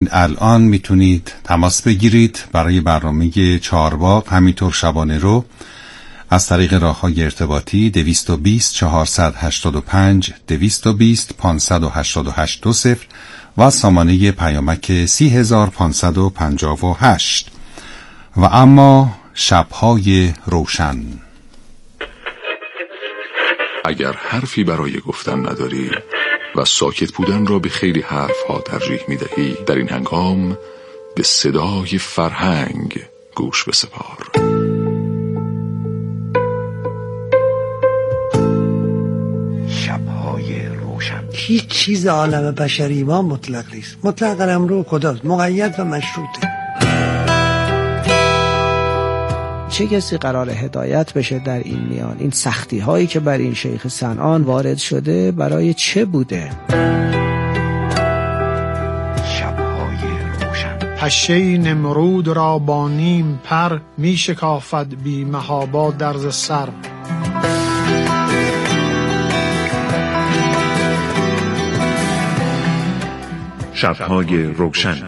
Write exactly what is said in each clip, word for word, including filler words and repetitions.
الان میتونید تماس بگیرید برای برنامه چهارباغ همینطور شبانه رو از طریق راه‌های ارتباطی دویست و بیست چهارصد و هشتاد و پنج دویست و بیست پانصد و هشتاد و هشت دو صفر و سامانه پیامک سی هزار پانصد و پنجاه و هشت. و اما شب‌های روشن. اگر حرفی برای گفتن نداری و ساکت بودن را به خیلی حرفها ترجیح می‌دهی، در این هنگام به صدای فرهنگ گوش بسپار. شب‌های روشن. هیچ چیز عالم بشری ما مطلق نیست. مطلق قلمرو خداست، مقید و مشروطه. چه کسی قرار هدایت بشه در این میان؟ این سختی هایی که بر این شیخ صنعان وارد شده برای چه بوده؟ شب‌های روشن. پشه نمرود را با نیم پر می شکافد بی محابا درز سر. شب‌های روشن.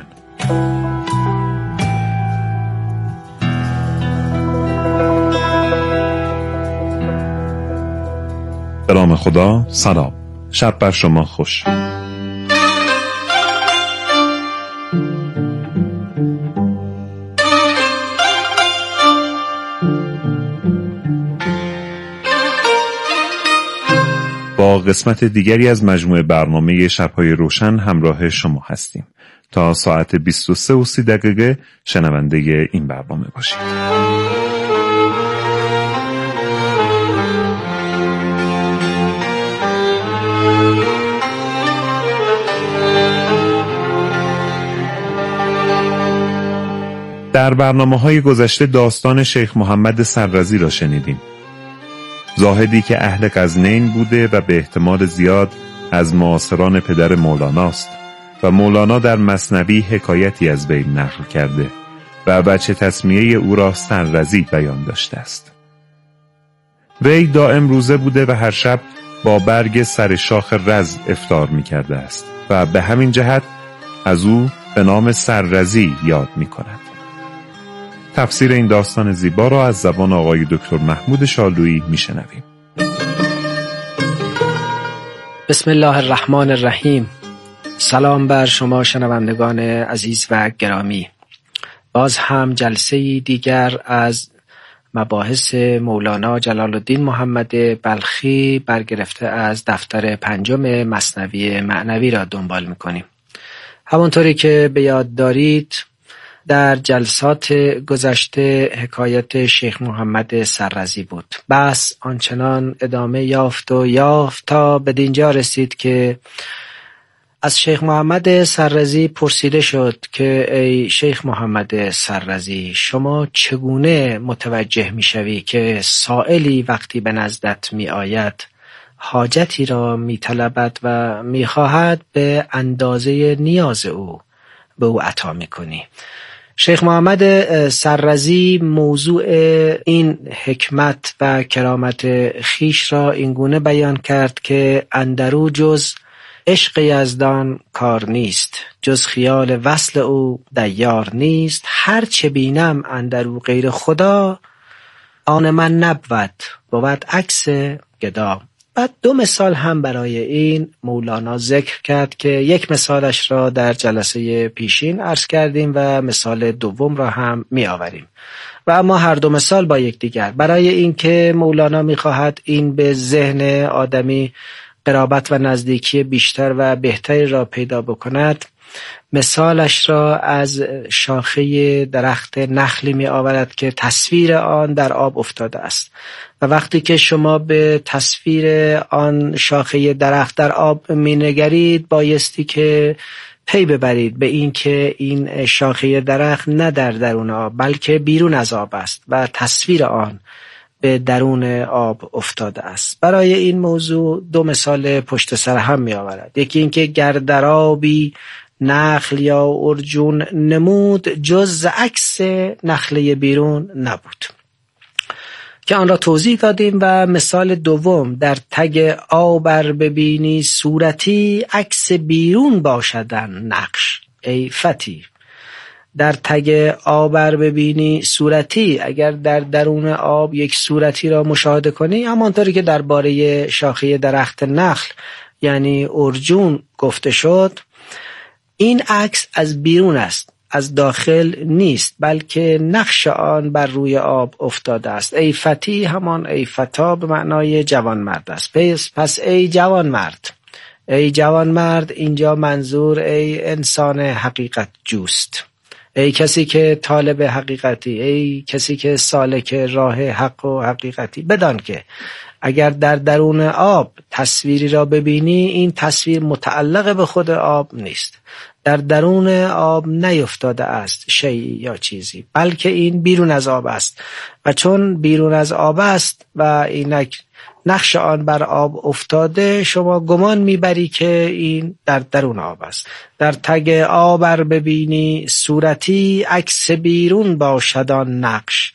به نام خدا، سلام. شب بر شما خوش. با قسمت دیگری از مجموعه برنامه شب‌های روشن همراه شما هستیم. تا ساعت بیست و سه و سی دقیقه شنونده این برنامه باشید. در برنامه‌های گذشته داستان شیخ محمد سررضی را شنیدیم. زاهدی که اهل غزنین بوده و به احتمال زیاد از معاصران پدر مولاناست و مولانا در مثنوی حکایتی از وی نقل کرده و وجه تسمیه او را سررضی بیان داشته است. وی دائم روزه بوده و هر شب با برگ سر شاخ رز افطار می کرده است و به همین جهت از او به نام سررضی یاد می کند. تفسیر این داستان زیبا را از زبان آقای دکتر محمود شالویی میشنویم. بسم الله الرحمن الرحیم. سلام بر شما شنوندگان عزیز و گرامی. باز هم جلسه دیگر از مباحث مولانا جلال الدین محمد بلخی برگرفته از دفتر پنجم مثنوی معنوی را دنبال میکنیم. همونطوری که به یاد دارید در جلسات گذشته حکایت شیخ محمد سررضی بود. بس آنچنان ادامه یافت و یافت تا به دینجا رسید که از شیخ محمد سررضی پرسیده شد که ای شیخ محمد سررضی، شما چگونه متوجه می شوی که سائلی وقتی به نزدت می آید حاجتی را می طلبد و می خواهد به اندازه نیاز او به او عطا می کنی؟ شیخ محمد سررضی موضوع این حکمت و کرامت خیش را اینگونه بیان کرد که اندرو جز عشق یزدان کار نیست، جز خیال وصل او دیار نیست. هر چه بینم اندرو غیر خدا، آن من نبود بود عکس گدا. بعد دو مثال هم برای این مولانا ذکر کرد که یک مثالش را در جلسه پیشین عرض کردیم و مثال دوم را هم می آوریم و اما هر دو مثال با یکدیگر برای این که مولانا می خواهد این به ذهن آدمی قرابت و نزدیکی بیشتر و بهتری را پیدا بکند، مثالش را از شاخه درخت نخلی می آورد که تصویر آن در آب افتاده است و وقتی که شما به تصویر آن شاخه درخت در آب می نگرید بایستی که پی ببرید به این که این شاخه درخت نه در درون آب بلکه بیرون از آب است و تصویر آن به درون آب افتاده است. برای این موضوع دو مثال پشت سر هم می آورد. یکی این که گر در آبی نخل یا ارجون نمود، جز عکس نخله بیرون نبود، که آن را توضیح دادیم. و مثال دوم، در تگ آب ار ببینی صورتی، عکس بیرون باشدن نقش. ای فتی. در تگ آبر ببینی صورتی، اگر در درون آب یک صورتی را مشاهده کنی، همانطوری که درباره شاخه درخت نخل یعنی ارجون گفته شد، این عکس از بیرون است، از داخل نیست، بلکه نقش آن بر روی آب افتاده است. ای فتی همان ای فتا به معنای جوان مرد است. پس, پس ای جوان مرد، ای جوان مرد اینجا منظور ای انسان حقیقت جوست، ای کسی که طالب حقیقتی، ای کسی که سالک راه حق و حقیقتی. بدان که اگر در درون آب تصویری را ببینی، این تصویر متعلق به خود آب نیست، در درون آب نیفتاده است شیئی یا چیزی، بلکه این بیرون از آب است و چون بیرون از آب است و اینک نقش آن بر آب افتاده، شما گمان میبری که این در درون آب است. در تگ آبر ببینی صورتی، عکس بیرون باشد آن نقش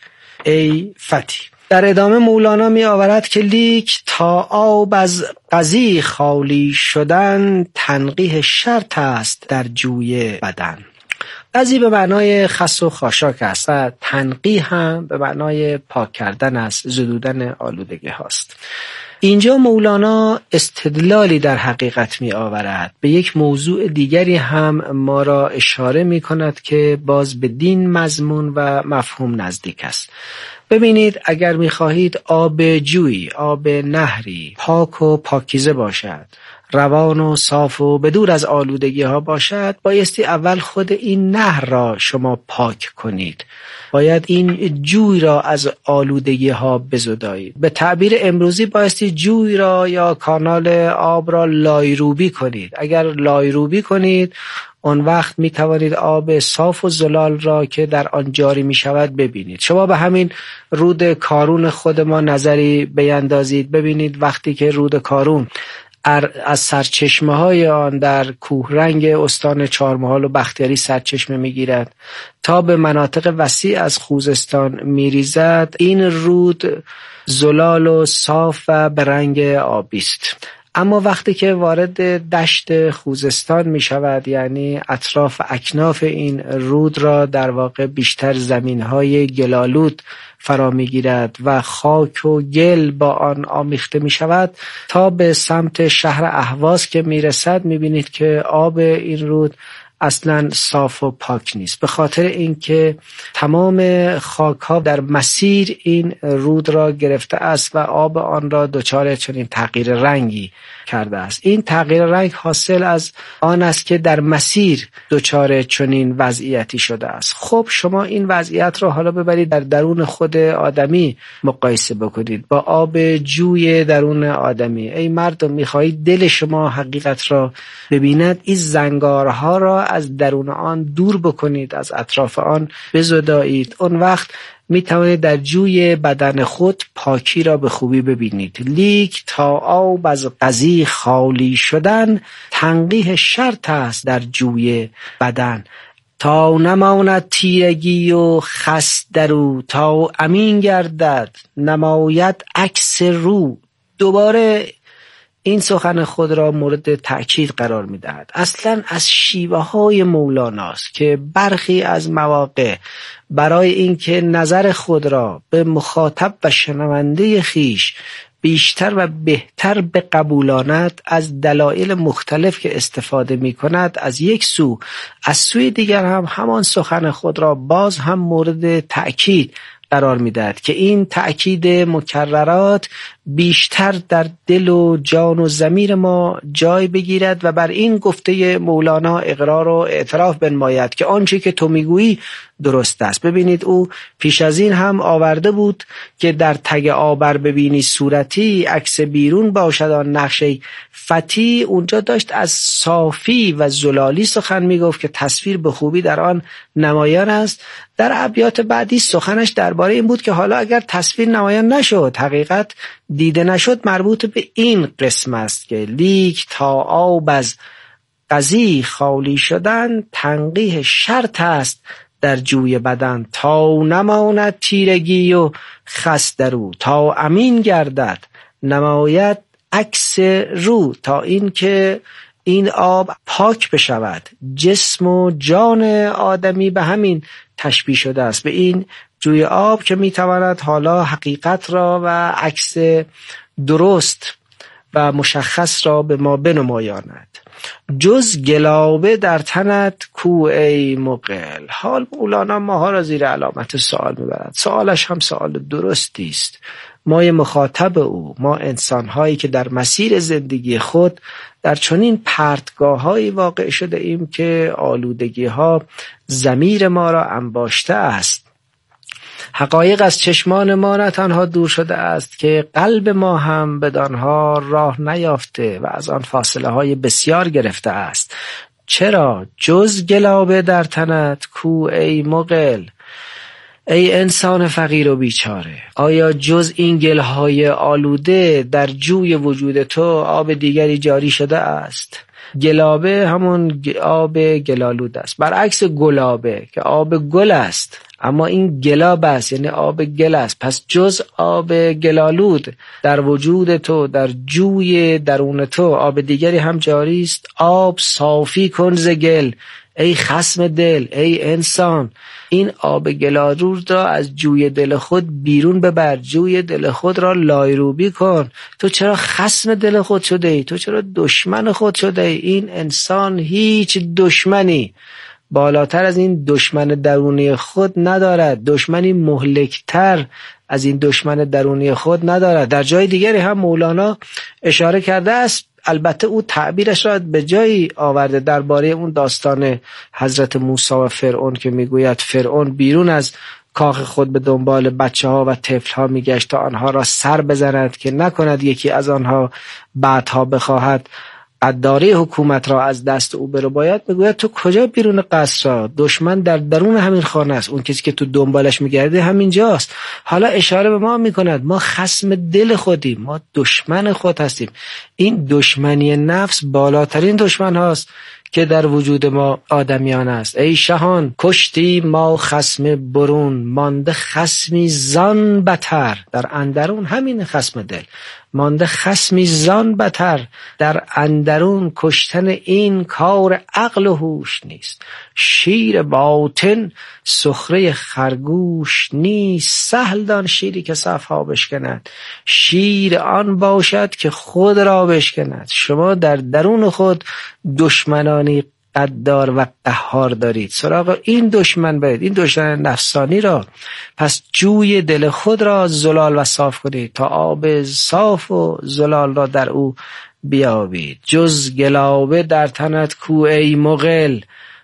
ای فتی. در ادامه مولانا می آورد که لیک تا آب از قضیه خالی شدن، تنقیح شرط است در جوی بدن. قضیه به معنای خس و خاشاک است و تنقیح هم به معنای پاک کردن است، زدودن آلودگی هاست. اینجا مولانا استدلالی در حقیقت می آورد، به یک موضوع دیگری هم ما را اشاره می کند که باز به دین مضمون و مفهوم نزدیک است. ببینید، اگر می خواهید آب جویی، آب نهری پاک و پاکیزه باشد، روان و صاف و بدور از آلودگی ها باشد، بایستی اول خود این نهر را شما پاک کنید. باید این جوی را از آلودگی ها بزدایید. به تعبیر امروزی بایستی جوی را یا کانال آب را لایروبی کنید. اگر لایروبی کنید، اون وقت می توانید آب صاف و زلال را که در آن جاری می شود ببینید. شما به همین رود کارون خود ما نظری بیندازید، ببینید وقتی که رود کارون از سرچشمه های آن در کوهرنگ استان چهارمحال و بختیاری سرچشمه میگیرد تا به مناطق وسیع از خوزستان میریزد، این رود زلال و صاف و به رنگ آبی است. اما وقتی که وارد دشت خوزستان می شود، یعنی اطراف اکناف این رود را در واقع بیشتر زمینهای گلالود فرا می گیرد و خاک و گل با آن آمیخته می شود، تا به سمت شهر اهواز که می رسد می بینید که آب این رود اصلا صاف و پاک نیست، به خاطر اینکه تمام خاک ها در مسیر این رود را گرفته است و آب آن را دچار چنین تغییر رنگی کرده است. این تغییر رنگ حاصل از آن است که در مسیر دچار چنین وضعیتی شده است. خب شما این وضعیت را حالا ببرید در درون خود آدمی مقایسه بکنید با آب جوی درون آدمی. ای مردم، می‌خواهید دل شما حقیقت را ببیند، این زنگارها را از درون آن دور بکنید، از اطراف آن بزدایید. اون وقت می توانید در جوی بدن خود پاکی را به خوبی ببینید. لیک تا آب از قضیه خالی شدن، تنقیح شرط است در جوی بدن. تا نماند تیرگی و خس درو، تا امین گردد نماید عکس رو. دوباره این سخن خود را مورد تأکید قرار می دهد. اصلا از شیوه های مولاناست که برخی از مواقع برای اینکه نظر خود را به مخاطب و شنونده خیش بیشتر و بهتر بقبولاند، از دلایل مختلف که استفاده می کند، از یک سو از سوی دیگر هم همان سخن خود را باز هم مورد تأکید قرار میدهد که این تأکید مکررات بیشتر در دل و جان و ضمیر ما جای بگیرد و بر این گفته مولانا اقرار و اعتراف بنماید که آنچه که تو میگویی درست است. ببینید، او پیش از این هم آورده بود که در تگ آبر ببینی صورتی، عکس بیرون باشد آن نقشه فتی. اونجا داشت از صافی و زلالی سخن میگفت که تصویر به خوبی در آن نمایان است. در ابیات بعدی سخنش درباره این بود که حالا اگر تصویر نمایان نشد، حقیقت دیده نشد، مربوط به این قسم است که لیک تا آب از قضیه خالی شدن، تنقیح شرط است در جوی بدن. تا نماند تیرگی و خس درو، تا امین گردد نماید عکس رو. تا این که این آب پاک بشود. جسم و جان آدمی به همین تشبیه شده است، به این جوی آب که میتواند حالا حقیقت را و عکس درست و مشخص را به ما بنمایاند. جز گلابه در تنت کو ای مقل. حال مولانا ماها را زیر علامت سوال میبرد. سوالش هم سوال درستی است. ما مخاطب او، ما انسان‌هایی که در مسیر زندگی خود در چنین پرتگاه‌هایی واقع شده ایم که آلودگی‌ها ضمیر ما را انباشته است. حقایق از چشمان ما نه تنها دور شده است که قلب ما هم بدانها راه نیافته و از آن فاصله های بسیار گرفته است. چرا؟ جز گلابه در تنت کو ای مقل. ای انسان فقیر و بیچاره، آیا جز این گلهای آلوده در جوی وجود تو آب دیگری جاری شده است؟ گلابه همون آب گلالود است، برعکس گلابه که آب گل است، اما این گلاب است، یعنی آب گل است. پس جز آب گلالود در وجود تو، در جوی درون تو آب دیگری هم جاری است. آب صافی کن ز گل ای خصم دل. ای انسان، این آب گلالود را از جوی دل خود بیرون ببر، جوی دل خود را لایروبی کن. تو چرا خصم دل خود شده ای؟ تو چرا دشمن خود شده ای؟ این انسان هیچ دشمنی بالاتر از این دشمن درونی خود ندارد، دشمنی مهلکتر از این دشمن درونی خود ندارد. در جای دیگری هم مولانا اشاره کرده است، البته او تعبیرش را به جایی آورده درباره اون داستان حضرت موسی و فرعون که میگوید فرعون بیرون از کاخ خود به دنبال بچه ها و طفل ها میگشت تا آنها را سر بزند که نکند یکی از آنها بعدها بخواهد قداری حکومت را از دست او برو. باید میگوید تو کجا بیرون قصر را؟ دشمن در درون همین خانه است، اون کسی که تو دنبالش میگرده همین جاست. حالا اشاره به ما میکند ما خصم دل خودیم، ما دشمن خود هستیم. این دشمنی نفس بالاترین دشمن هاست که در وجود ما آدمیان است. ای شهان کشتی ما خصم برون، مانده خصمی زان بتر. در اندرون همین خصم دل، مانده خصمی زان بتر. در اندرون کشتن این کار عقل و هوش نیست. شیر باطن سخره خرگوش نیست. سهل دان شیری که صفها بشکند، شیر آن باشد که خود را بشکند. شما در درون خود دشمنانی قدار و قهار دارید، سراغ این دشمن برید، این دشمن نفسانی را. پس جوی دل خود را زلال و صاف کنید تا آب صاف و زلال را در او بیابید. جز گلابه در تنت کو ای مقل،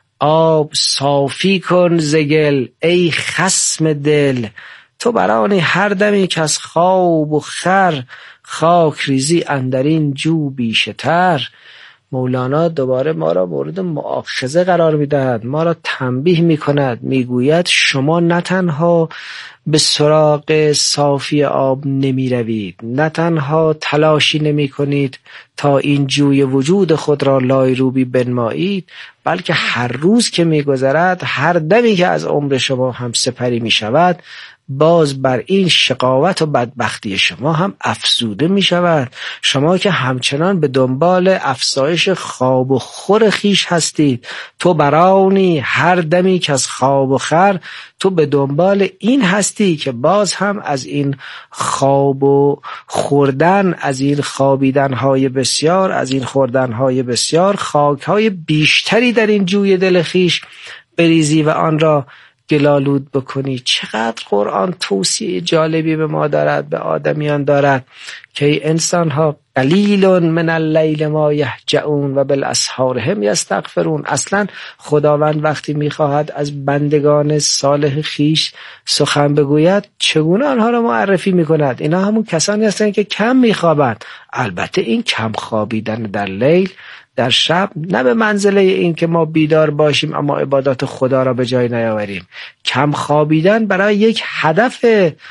آب صافی کن ز گل ای خصم دل. تو برانی هر دمی که از خواب و خر، خاک ریزی اندرین جو بیشه تر. مولانا دوباره ما را مورد مؤاخذه قرار می‌دهد، ما را تنبیه می‌کند، میگوید شما نه تنها به سراغ صافی آب نمی‌روید، نه تنها تلاشی نمی‌کنید تا این جوی وجود خود را لایروبی بنمایید، بلکه هر روز که می‌گذرد، هر دمی که از عمر شما هم سپری می‌شود، باز بر این شقاوت و بدبختی شما هم افزوده می شود. شما که همچنان به دنبال افزایش خواب و خور خیش هستید، تو برانی هر دمی که از خواب و خور، تو به دنبال این هستی که باز هم از این خواب و خوردن، از این خوابیدنهای بسیار، از این خوردنهای بسیار، خاکهای بیشتری در این جوی دل خیش بریزی و آن را گلالود بکنی. چقدر قرآن توصیه جالبی به ما دارد، به آدمیان دارد که ای انسان ها قلیل من اللیل ما یهجعون و بالاسحار هم یستغفرون. اصلا خداوند وقتی میخواهد از بندگان صالح خیش سخن بگوید چگونه آنها را معرفی میکند؟ اینا همون کسانی هستند که کم میخوابند. البته این کم خوابیدن در لیل، در شب، نه به منزله این که ما بیدار باشیم اما عبادات خدا را به جای نیاوریم. کم خوابیدن برای یک هدف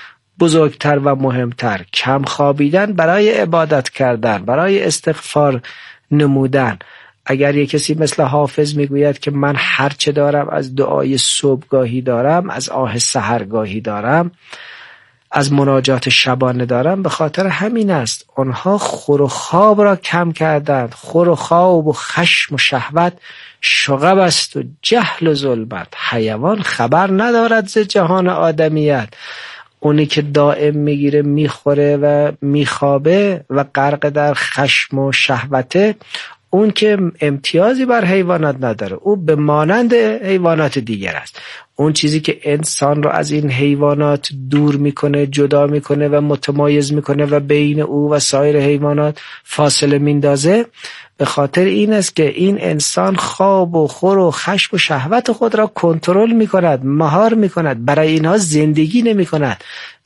بزرگتر و مهمتر، کم خوابیدن برای عبادت کردن، برای استغفار نمودن. اگر یک کسی مثل حافظ میگوید که من هرچه دارم از دعای صبحگاهی دارم، از آه سحرگاهی دارم، از مناجات شبانه دارم به خاطر همین است. آنها خور و خواب را کم کردند. خور و خواب و خشم و شهوت شغب است و جهل و ظلمت. حیوان خبر ندارد ز جهان آدمیت. اونی که دائم میگیره میخوره و میخوابه و غرق در خشم و شهوته، اون که امتیازی بر حیوانات نداره، او به مانند حیوانات دیگر است. اون چیزی که انسان رو از این حیوانات دور میکنه، جدا میکنه و متمایز میکنه و بین او و سایر حیوانات فاصله میندازه، به خاطر این است که این انسان خواب و خور و خشم و شهوت خود را کنترل میکند، مهار میکند، برای اینها زندگی نمیکند.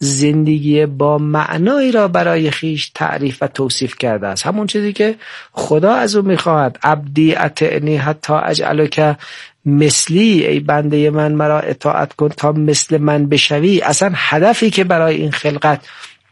زندگی با معنایی را برای خیش تعریف و توصیف کرده است، همون چیزی که خدا از او میخواهد. عبدی اطعنی حتی اجعلک مثلی، ای بنده من مرا اطاعت کن تا مثل من بشوی. اصلا هدفی که برای این خلقت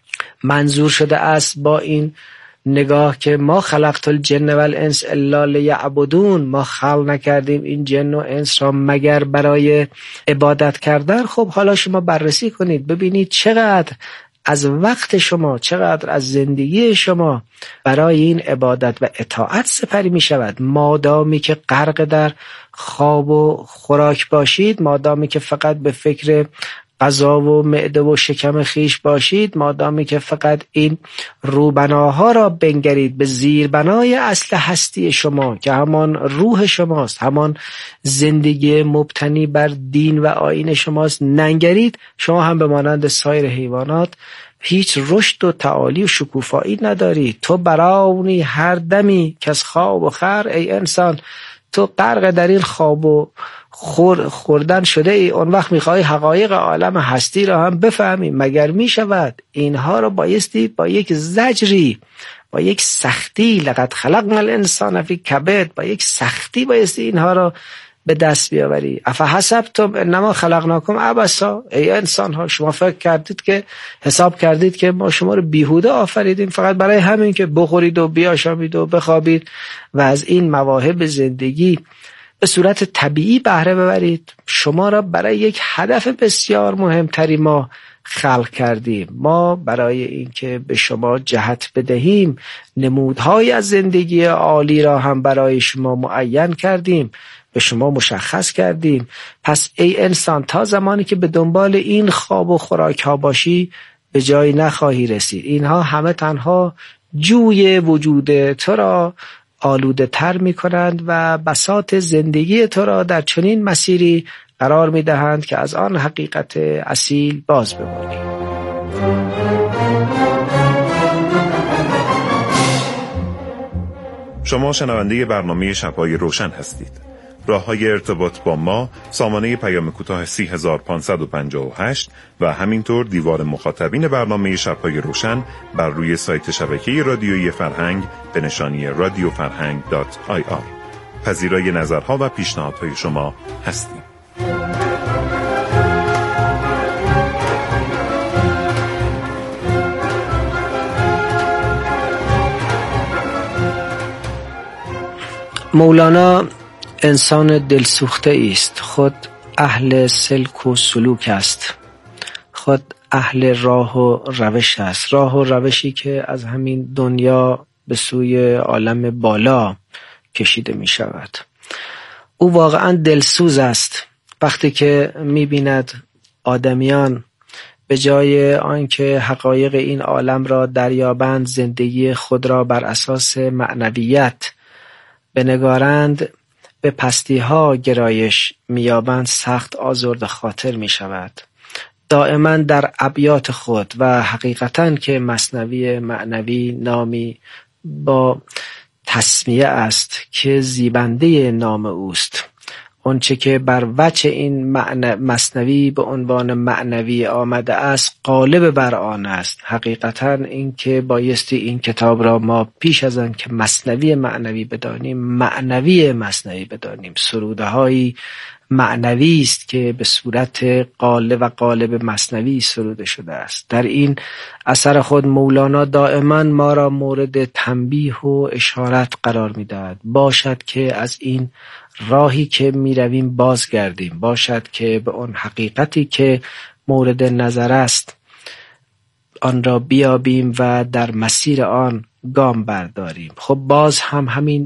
منظور شده است با این نگاه که ما خلقت الجن و الانس الا لیعبدون، ما خلق نکردیم این جن و انس را مگر برای عبادت کردن. خب حالا شما بررسی کنید ببینید چقدر از وقت شما، چقدر از زندگی شما برای این عبادت و اطاعت سپری می شود. مادامی که غرق در خواب و خوراک باشید، مادامی که فقط به فکر غذا و معده و شکم خیش باشید، مادامی که فقط این روبناها را بنگرید، به زیربنای اصل هستی شما که همان روح شماست، همان زندگی مبتنی بر دین و آیین شماست ننگرید، شما هم به مانند سایر حیوانات هیچ رشد و تعالی و شکوفایی نداری. تو براونی هر دمی که از خواب و خور، ای انسان تو غرق در این خواب و خور خوردن شده ای. اون وقت میخوای حقایق عالم هستی را هم بفهمی، مگر میشود؟ اینها را بایستی با یک زجری، با یک سختی، لقد خلقنا الانسان فی کبد، با یک سختی بایستی اینها را به دست بیاوری. افحسبتم انما خلقناکم عبثا، ای انسان ها شما فکر کردید که حساب کردید که ما شما رو بیهوده آفریدیم فقط برای همین که بخورید و بیاشامید و بخوابید و از این مواهب زندگی به صورت طبیعی بهره ببرید؟ شما را برای یک هدف بسیار مهمتری ما خلق کردیم. ما برای اینکه به شما جهت بدهیم نمودهای از زندگی عالی را هم برای شما معین کردیم، به شما مشخص کردیم. پس ای انسان تا زمانی که به دنبال این خواب و خوراک ها باشی به جایی نخواهی رسید. اینها همه تنها جوی وجود تو را آلوده تر می کنند و بساط زندگی تو را در چنین مسیری قرار می دهند که از آن حقیقت اصیل باز بمانی. شما شنونده برنامه شب‌های روشن هستید. راه‌های ارتباط با ما سامانه پیام کوتاه سی هزار و پانصد و پنجاه و هشت و همینطور دیوار مخاطبین برنامه شب‌های روشن بر روی سایت شبکه رادیویی فرهنگ به نشانی رادیو فرهنگ دات آی آر. پذیرای نظرها و پیشنهادهای شما هستیم. مولانا انسان دلسوخته است، خود اهل سلک و سلوک است، خود اهل راه و روش است، راه و روشی که از همین دنیا به سوی عالم بالا کشیده می شود. او واقعا دلسوز است وقتی که می بیند آدمیان به جای آنکه حقایق این عالم را دریابند، زندگی خود را بر اساس معنویت بنگارند، به پستی ها گرایش میابند، سخت آزرده خاطر می شود. دائما در ابیات خود و حقیقتا که مثنوی معنوی نامی با تسمیه است که زیبنده نام اوست، آنچه که بر وجه این معنی مثنوی به عنوان معنوی آمده است غالب بر آن است. حقیقتا این که بایستی این کتاب را ما پیش از آن که مثنوی معنوی بدانیم معنوی مثنوی بدانیم. سروده هایی معنوی است که به صورت قالب و قالب مثنوی سروده شده است. در این اثر خود مولانا دائما ما را مورد تنبیه و اشارت قرار می‌دهد. باشد که از این راهی که می رویم بازگردیم، باشد که به اون حقیقتی که مورد نظر است آن را بیابیم و در مسیر آن گام برداریم. خب باز هم همین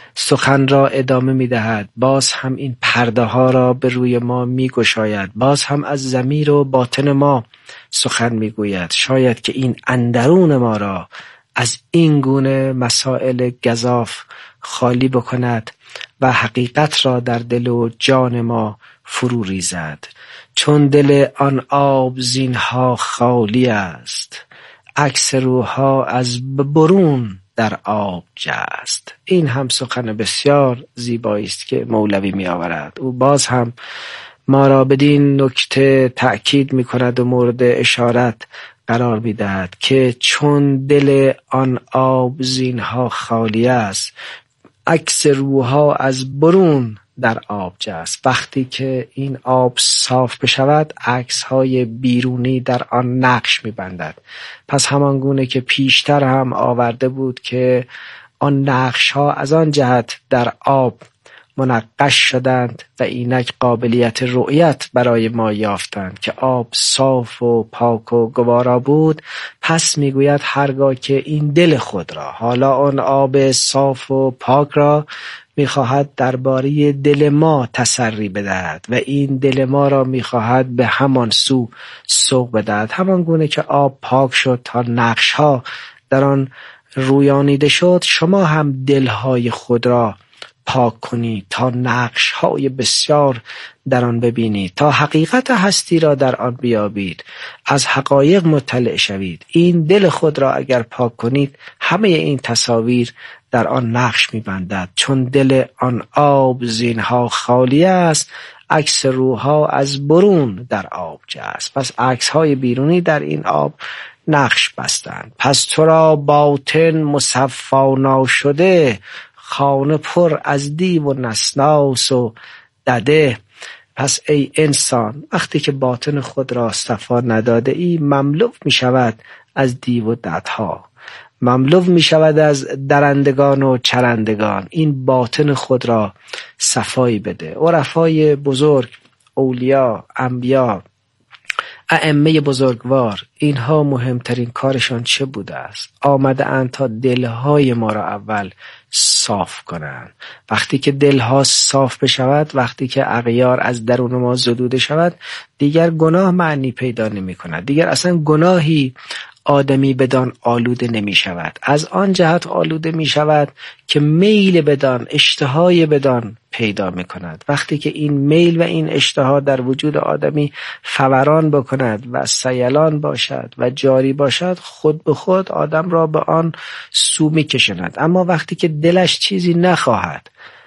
سخن را ادامه می دهد، باز هم این پرده ها را به روی ما می گشاید، باز هم از ضمیر و باطن ما سخن می گوید. شاید که این اندرون ما را از این گونه مسائل گزاف خالی بکند و حقیقت را در دل و جان ما فرو ریزد. چون دل آن آب زینها خالی است، عکس روحها از برون در آب جست. این هم سخن بسیار زیبایی است که مولوی می آورد. او باز هم ما را بدین نکته تأکید می کند و مورد اشارت قرار می دهد که چون دل آن آب زینها خالی است، عکس روحها از برون در آب جست. وقتی که این آب صاف بشود، عکس های بیرونی در آن نقش می بندد. پس همان گونه که پیشتر هم آورده بود که آن نقش ها از آن جهت در آب منقش شدند و اینک قابلیت رؤیت برای ما یافتند که آب صاف و پاک و گوارا بود. پس میگوید هرگاه که این دل خود را، حالا آن آب صاف و پاک را میخواهد درباره دل ما تسری بدهد و این دل ما را میخواهد به همان سو سوق بدهد. همان گونه که آب پاک شد تا نقش ها در آن رویانیده شد، شما هم دلهای خود را پاک کنید تا نقش های بسیار در آن ببینید، تا حقیقت هستی را در آن بیابید، از حقایق مطلع شوید. این دل خود را اگر پاک کنید، همه این تصاویر در آن نقش می‌بندد. چون دل آن آب زینها خالی است، عکس روحها از برون در آب جست. پس عکس های بیرونی در این آب نقش بستند. پس تو را باطن مصفا ناشده، خانه پر از دیو و نسناس و دده. پس ای انسان، وقتی که باطن خود را صفا نداده ای، مملو می شود از دیو و ددها، مملو می شود از درندگان و چرندگان. این باطن خود را صفایی بده. عرفای بزرگ، اولیا، انبیا، ائمه بزرگوار، اینها مهمترین کارشان چه بوده است؟ آمده اند تا دلهای ما را اول صاف کنند. وقتی که دلها صاف بشود، وقتی که اغیار از درون ما زدوده شود، دیگر گناه معنی پیدا نمی کند. دیگر اصلا گناهی آدمی بدان آلوده نمی شود. از آن جهت آلوده می شود که میل بدان، اشتهای بدان پیدا می کند. وقتی که این میل و این اشتها در وجود آدمی فوران بکند و سیلان باشد و جاری باشد، خود به خود آدم را به آن سو می کشند. اما وقتی که دلش چیزی نخواهد،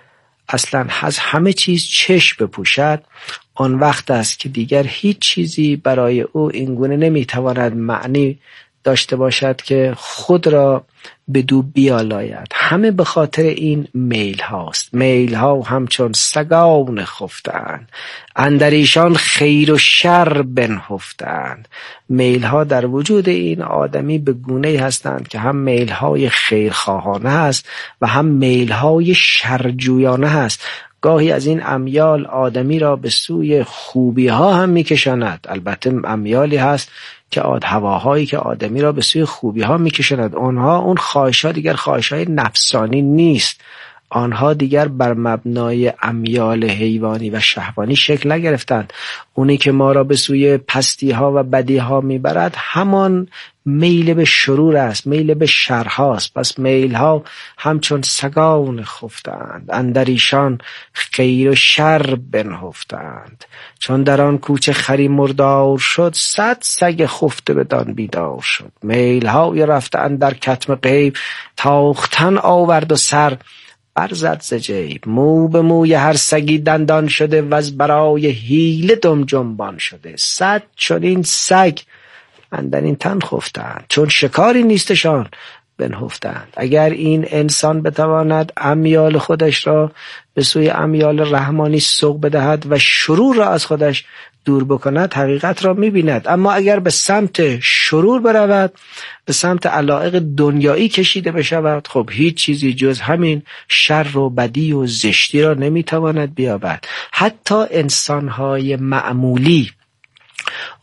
اصلا از همه چیز چشم بپوشد، آن وقت است که دیگر هیچ چیزی برای او اینگونه نمیتواند معنی داشته باشد که خود را بدو بیالاید. همه به خاطر این میل هاست. میل ها همچون سگان خفتند، اندر ایشان خیر و شر بنهفتند. میل ها در وجود این آدمی به گونه‌ای هستند که هم میل های خیرخواهانه هست و هم میل های شرجویانه هست. گاهی از این امیال آدمی را به سوی خوبی ها هم میکشاند. البته امیالی هست که آد هواهایی که آدمی را به سوی خوبی ها میکشاند. آنها اون خواهش ها دیگر خواهش های نفسانی نیست. آنها دیگر بر مبنای امیال حیوانی و شهوانی شکل نگرفتند. اونی که ما را به سوی پستی ها و بدی ها میبرد همان میل به شرور است، میل به شر هاست. پس میل ها همچون سگان خفتند، اندر ایشان خیر و شر بنهفتند. چون در آن کوچه خری مردار شد، صد سگ خفته بدان بیدار شد. میل های رفته اندر کتم غیب، تاختن آورد و سر برزد ز جیب. مو به موی هر سگی دندان شده، و از برای حیله دم جنبان شده. صد چنین سگ اندر این تن خفتند، چون شکاری نیستشان بنهفتند. اگر این انسان بتواند امیال خودش را به سوی امیال رحمانی سوق بدهد و شرور را از خودش دور بکند، حقیقت را می‌بیند. اما اگر به سمت شرور برود، به سمت علایق دنیایی کشیده بشود، خب هیچ چیزی جز همین شر و بدی و زشتی را نمیتواند بیابد. حتی انسان‌های معمولی،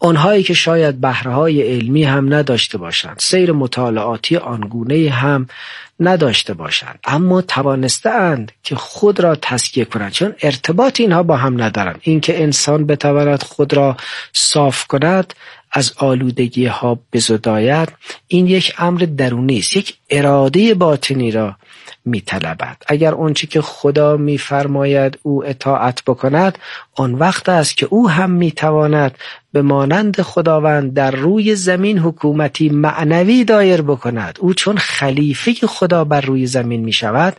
اونهایی که شاید بهره‌های علمی هم نداشته باشند، سیر مطالعاتی آنگونه هم نداشته باشند، اما توانسته‌اند که خود را تزکیه کنند، چون ارتباط اینها با هم ندارند. اینکه انسان بتواند خود را صاف کند، از آلودگی ها بزداید، این یک امر درونی است، یک اراده باطنی را می‌طلبد. اگر آنچه که خدا می‌فرماید او اطاعت بکند، آن وقت است که او هم می‌تواند به مانند خداوند در روی زمین حکومتی معنوی دایر بکند. او چون خلیفه خدا بر روی زمین می‌شود،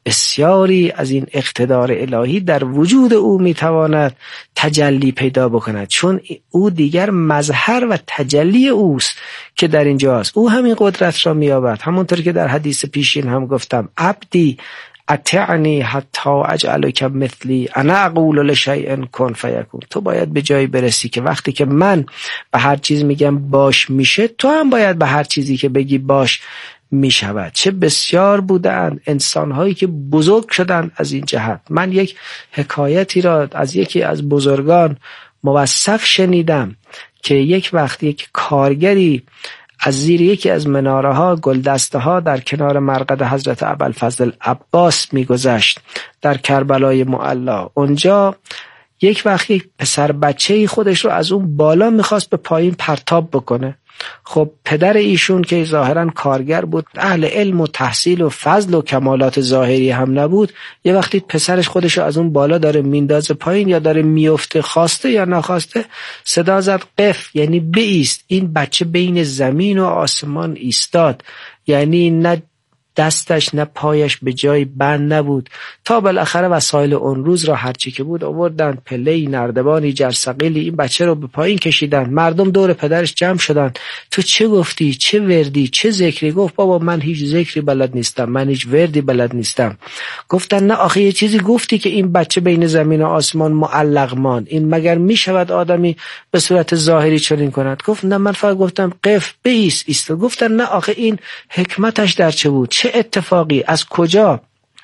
بسیاری از این اقتدار الهی در وجود او می‌تواند تجلی پیدا بکند، چون او دیگر مظهر و تجلی اوست که در اینجاست. او همین قدرت را می‌یابد. همونطور که در حدیث پیشین هم گفتم، عبدی اطیعنی حتی اجعلک مثلی انا اقول لشیء کن فیکون. تو باید به جایی برسی که وقتی که من به هر چیز میگم باش میشه، تو هم باید به هر چیزی که بگی باش میشود. چه بسیار بودند انسان‌هایی که بزرگ شدند از این جهت. من یک حکایتی را از یکی از بزرگان موثق شنیدم که یک وقت یک کارگری از زیر یکی از مناره ها، گلدسته ها در کنار مرقد حضرت ابوالفضل عباس میگذشت در کربلای معلی. اونجا یک وقت یک پسر بچه‌ای خودش رو از اون بالا میخواست به پایین پرتاب بکنه. خب پدر ایشون که ظاهرا کارگر بود، اهل علم و تحصیل و فضل و کمالات ظاهری هم نبود، یه وقتی پسرش خودشو از اون بالا داره میندازه پایین یا داره میفته، خواسته یا نخواسته، صدا زد قف، یعنی بایست. این بچه بین زمین و آسمان ایستاد، یعنی نه دستش نه پایش به جای بند نبود، تا بالاخره وسایل اون روز را هرچی که بود آوردن، پله‌ای، نردبانی، جرثقیلی، این بچه رو به پایین کشیدن. مردم دور پدرش جمع شدن. تو چه گفتی؟ چه وردی؟ چه ذکری؟ گفت بابا من هیچ ذکری بلد نیستم، من هیچ وردی بلد نیستم. گفتن نه آخه یه چیزی گفتی که این بچه بین زمین و آسمان معلق ماند، این مگر میشود آدمی به صورت ظاهری چنین کند؟ گفت نه من فقط گفتم قف، بایست، ایست. گفتن نه آخه این حکمتش در چه بود؟ چه اتفاقی؟ از کجا؟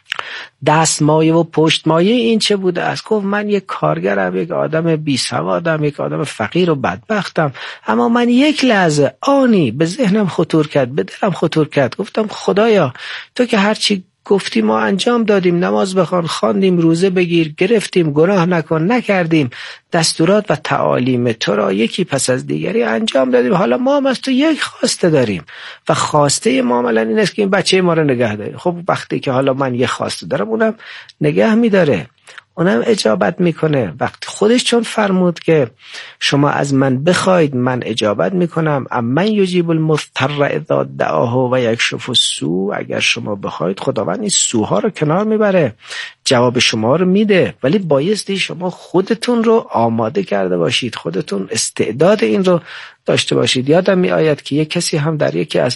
دستمایه و پشتمایه این چه بوده است؟ گفت من یک کارگرم، یک آدم بی سوادم، یک آدم فقیر و بدبختم، اما من یک لحظه آنی به ذهنم خطور کرد، به دلم خطور کرد. گفتم خدایا تو که هرچی گفتی ما انجام دادیم، نماز بخوان، خواندیم، روزه بگیر، گرفتیم، گناه نکن، نکردیم، دستورات و تعالیم تو را یکی پس از دیگری انجام دادیم، حالا ما هم از تو یک خواسته داریم و خواسته ما عملاً این است که این بچه ما رو نگه داری. خب وقتی که حالا من یک خواسته دارم، اونم نگه میداره، اونم اجابت میکنه. وقتی خودش چون فرمود که شما از من بخواید من اجابت میکنم، امن یجیب المضطر اذا دعاه و یکشف السوء، اگر شما بخواید خداوند این سوها رو کنار میبره، جواب شما رو میده، ولی بایستی شما خودتون رو آماده کرده باشید، خودتون استعداد این رو داشته باشید. یادم می آید که یک کسی هم در یکی از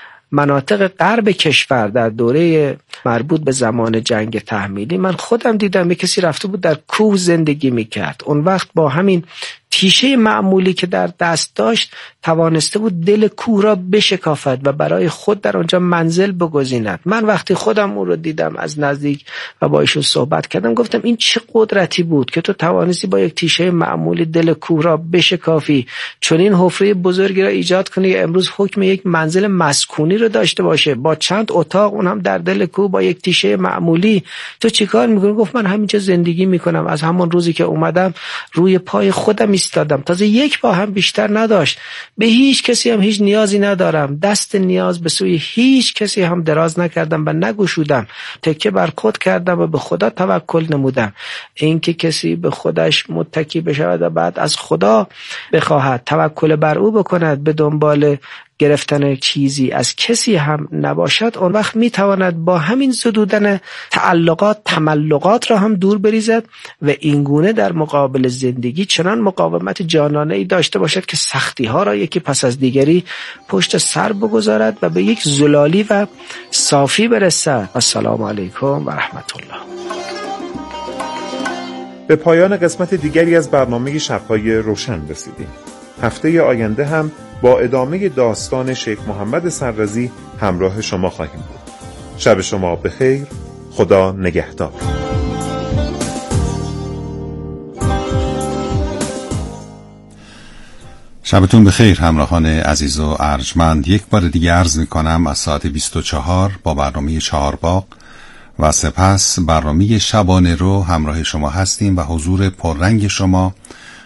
مناطق غرب کشور در دوره مربوط به زمان جنگ تحمیلی، من خودم دیدم یک کسی رفته بود در کوه زندگی میکرد. اون وقت با همین تیشه معمولی که در دست داشت توانسته بود دل کوه را بشکافد و برای خود در آنجا منزل بگزیند. من وقتی خودم اون رو دیدم از نزدیک و با ایشون صحبت کردم، گفتم این چه قدرتی بود که تو توانستی با یک تیشه معمولی دل کوه را بشکافی، چون این حفره بزرگی را ایجاد کنی امروز حکم یک منزل مسکونی رو داشته باشه با چند اتاق، اون هم در دل کوه با یک تیشه معمولی. تو چیکار میکنی؟ گفت من همینجا زندگی میکنم، از همون روزی که اومدم روی پای خودم ایستادم، تازه یک با هم بیشتر نداشت، به هیچ کسی هم هیچ نیازی ندارم، دست نیاز به سوی هیچ کسی هم دراز نکردم و نگشودم، تکیه بر خود کردم و به خدا توکل نمودم. این که کسی به خودش متکی بشود و بعد از خدا بخواهد توکل بر او بکند، به دنبال گرفتن چیزی از کسی هم نباشد، اون وقت میتواند با همین زدودن تعلقات تملقات را هم دور بریزد و اینگونه در مقابل زندگی چنان مقاومت جانانه ای داشته باشد که سختی ها را یکی پس از دیگری پشت سر بگذارد و به یک زلالی و صافی برسد. السلام علیکم و رحمت الله. به پایان قسمت دیگری از برنامه شب‌های روشن رسیدیم. هفته آینده هم با ادامه داستان شیخ محمد سررضی همراه شما خواهیم بود. شب شما بخیر. خدا نگهدار. شبتون بخیر همراهان عزیز و ارجمند. یک بار دیگه عرض میکنم از ساعت بیست و چهار با برنامه چهارباغ و سپس برنامه شبانه رو همراه شما هستیم و حضور پررنگ شما